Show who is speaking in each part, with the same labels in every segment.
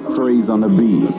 Speaker 1: Freeze on the beat.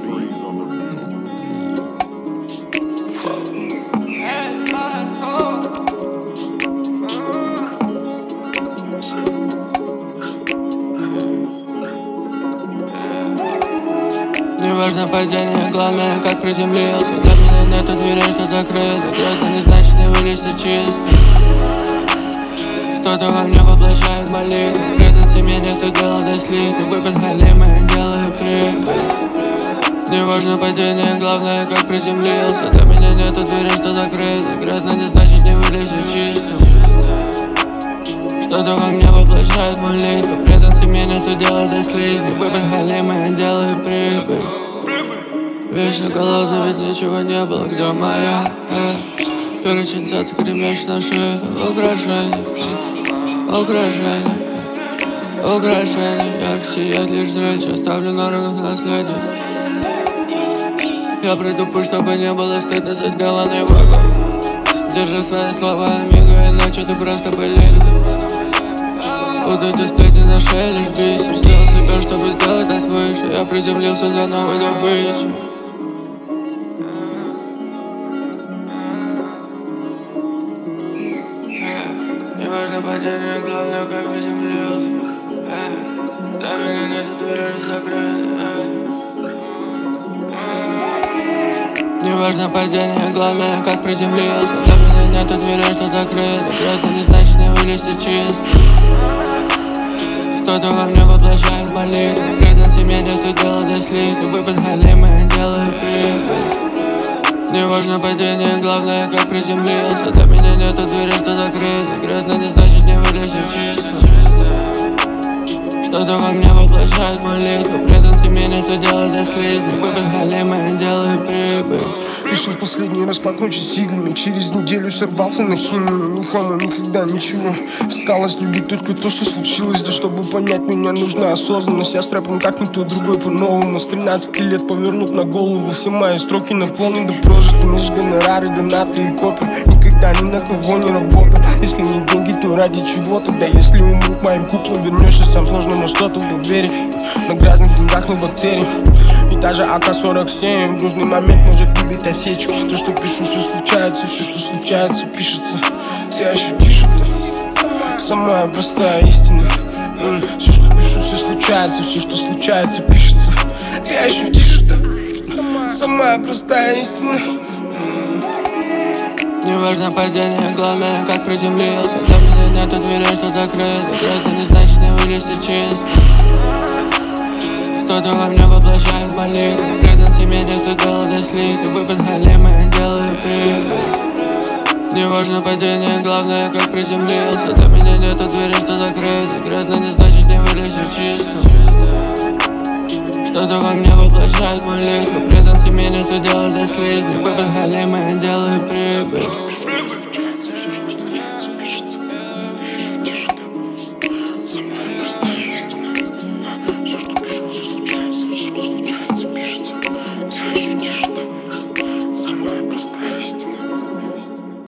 Speaker 2: Неважно падение, главное как приземлился. Для меня нету дверей, что закрыто. Просто не значит не вылезти чисто. Кто-то во мне воплощает молитву. Предан семье, нету дела до слитка. Выпад халима, я делаю прибыль. Неважно падение, главное как приземлился. Для меня нету дверей, что закрыто. Грязно не значит не вылезти чисто. Что-то во мне воплощает молитву. Предан семье, нету дела до слитка. Выпад халима, я делаю прибыль. Вечно голодный, ведь ничего не было, где моя перечинцаться, кремешь на шее. Украшение, украшение, украшение. Ярко сияет лишь зрелище, оставлю на рынок наследие. Я приду пусть, чтобы не было стыдно за сделанный выбор. Держи свои слова, амиго, иначе ты просто пылинка. Будут эти сплетни на шее, лишь бисер. Сделал себе, чтобы сделать нас выше. Я приземлился за новой добычей. Неважно падение, главное как приземлился. Для меня нету дверей закрыты. Неважно падение, главное как приземлился. Для меня нету дверей, что закрыты. Просто не значит не вылезти чисто. Кто-то во мне воплощает молитву. Предан семье, нету дела до слитка. Выпад халима, я делаю прибыль. Неважно падение, главное как приземлился. Для меня нету двери, что закрыты. Грязно не значит не вылезти чисто. Что-то во мне воплощает молитву. Предан семье, нету дела до слитка. Выпад халима, я делаю прибыль.
Speaker 3: Решил последний раз покончить с иглами. Через неделю сорвался на химию. Никому никогда ничего. Осталось любить только то, что случилось. Да чтобы понять меня, нужна осознанность. Я с рэпом как никто другой по-новому. С 13 лет повернут на голову. Все мои строки наполнены прожитым. Лишь гонорары, донаты и копы. Никогда ни на кого не работал. Если не деньги, то ради чего-то. Да если умру к моим куклам, вернешься сам, сложно на что-то верить. На грязных деньгах, на бактерий. И даже АК-47 в нужный момент может выбить осечку. То, что пишу, все случается, все, что случается, пишется. Ты ощутишь это? Самая простая истина. Все, что пишу, все случается, все, что случается, пишется. Ты ощутишь это? Самая простая истина.
Speaker 2: Неважно падение, главное как приземлился. Для меня нету дверей, что закрыты. Просто не значит не вылезти чисто. Кто-то во мне воплощает молитву. Предан семье, нету дела до слитка. Выпад халима, я делаю прибыль. Неважно падение, главное как приземлился. Для меня нету двери, что закрыты. Грязно не значит не вылезти чисто. Что-то во мне воплощает молитву. Предан семье, нету дела до слитка. Выпад халима, я делаю прибыль.